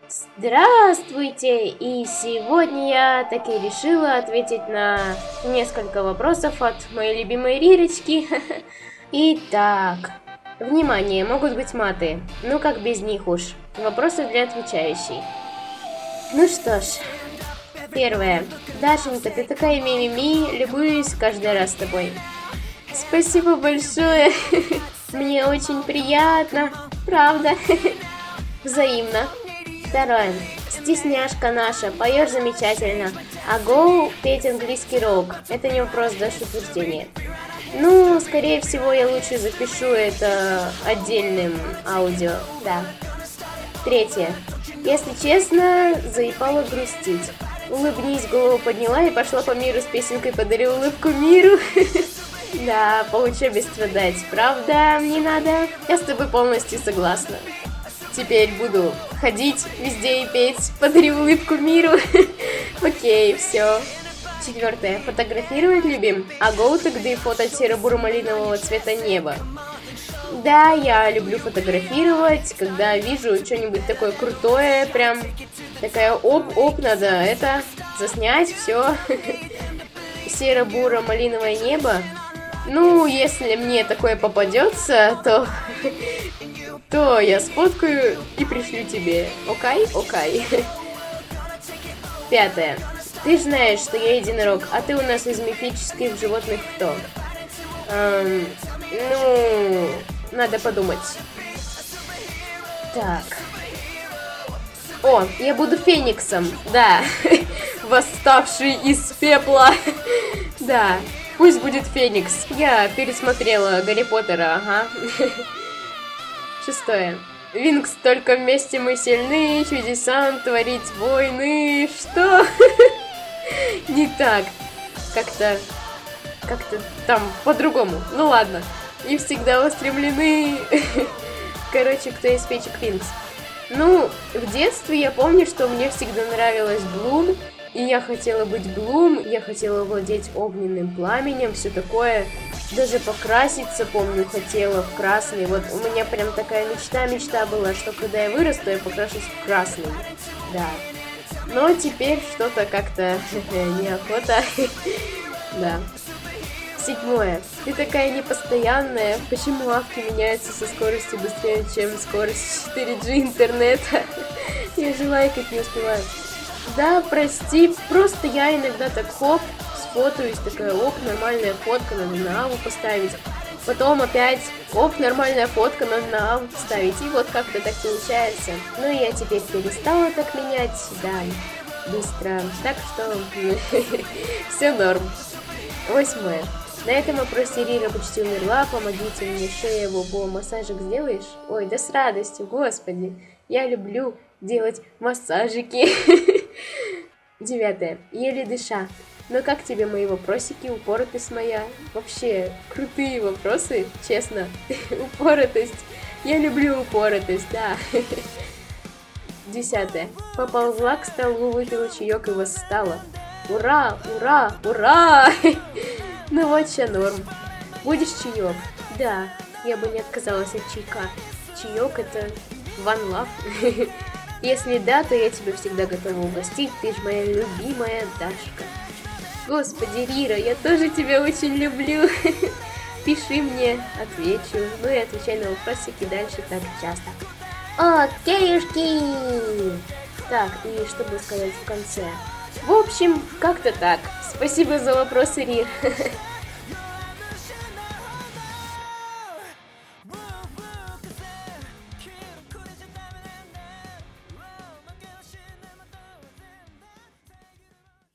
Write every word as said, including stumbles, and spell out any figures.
Здравствуйте! И сегодня я таки решила ответить на несколько вопросов от моей любимой Рирочки. Итак, внимание, могут быть маты. Ну как без них уж. Вопросы для отвечающей. Ну что ж, первое. Дашенька, ты такая мимими, любуюсь каждый раз с тобой. Спасибо большое. Мне очень приятно. Правда. Взаимно. Второе. Стесняшка наша, поешь замечательно. А go петь английский рок. Это не вопрос, даже утверждение. Ну, скорее всего, я лучше запишу это отдельным аудио. Да. Третье. Если честно, заебало грустить. Улыбнись, голову подняла и пошла по миру с песенкой «Подари улыбку миру». Да, по учебе страдать. Правда, не надо. Я с тобой полностью согласна. Теперь буду ходить везде и петь «Подари улыбку миру». Окей, все. Четвертое. Фотографировать любим? А гоу тогда и фото серо-буро-малинового цвета неба. Да, я люблю фотографировать, когда вижу что-нибудь такое крутое, прям такая оп-оп, надо это заснять, все. Серо-буро-малиновое небо. Ну, если мне такое попадется, то... то я сфоткаю и пришлю тебе. Окей? Окей. Пятое. Ты же знаешь, что я единорог, а ты у нас из мифических животных кто? Эм, ну, надо подумать. Так. О, я буду фениксом, да. Восставший из пепла. Да, пусть будет Феникс. Я пересмотрела Гарри Поттера, ага. Шестое. Винкс, только вместе мы сильны, чудесам творить войны. Что? Не так. Как-то... Как-то там по-другому. Ну ладно. И всегда устремлены. Короче, кто из печек Винкс? Ну, в детстве я помню, что мне всегда нравилась Блум. И я хотела быть Блум, я хотела владеть огненным пламенем, все такое. Даже покраситься, помню, хотела в красный. Вот у меня прям такая мечта-мечта была, что когда я вырасту, я покрашусь в красный. Да. Но теперь что-то как-то неохота. Да. Седьмое. Ты такая непостоянная. Почему авки меняются со скоростью быстрее, чем скорость четыре джи интернета? Я же лайкать не успеваю. Да, прости, просто я иногда так хоп, сфотаюсь, такая, оп, нормальная фотка, надо на аву поставить. Потом опять, оп, нормальная фотка, надо на аву поставить. И вот как-то так получается. Ну и я теперь перестала так менять, да, быстро. Так что все норм. Восьмое. На этом вопросе Рира почти умерла, помогите мне, шея, бобо, массажик сделаешь? Ой, да с радостью, господи, я люблю делать массажики. Девятое. Еле дыша. Но как тебе мои вопросики, упоротость моя? Вообще, крутые вопросы, честно. Упоротость. Я люблю упоротость, да. Десятое. Поползла к столу, выпила чаек и восстала. Ура, ура, ура! Ну вот ща норм. Будешь чаек? Да, я бы не отказалась от чайка. Чаек это one love. Если да, то я тебя всегда готова угостить. Ты же моя любимая Дашка. Господи, Рира, я тоже тебя очень люблю. Пиши мне, отвечу. Ну и отвечай на вопросики дальше так часто. Окейшки! Так, и что бы сказать в конце? В общем, как-то так. Спасибо за вопросы, Рир.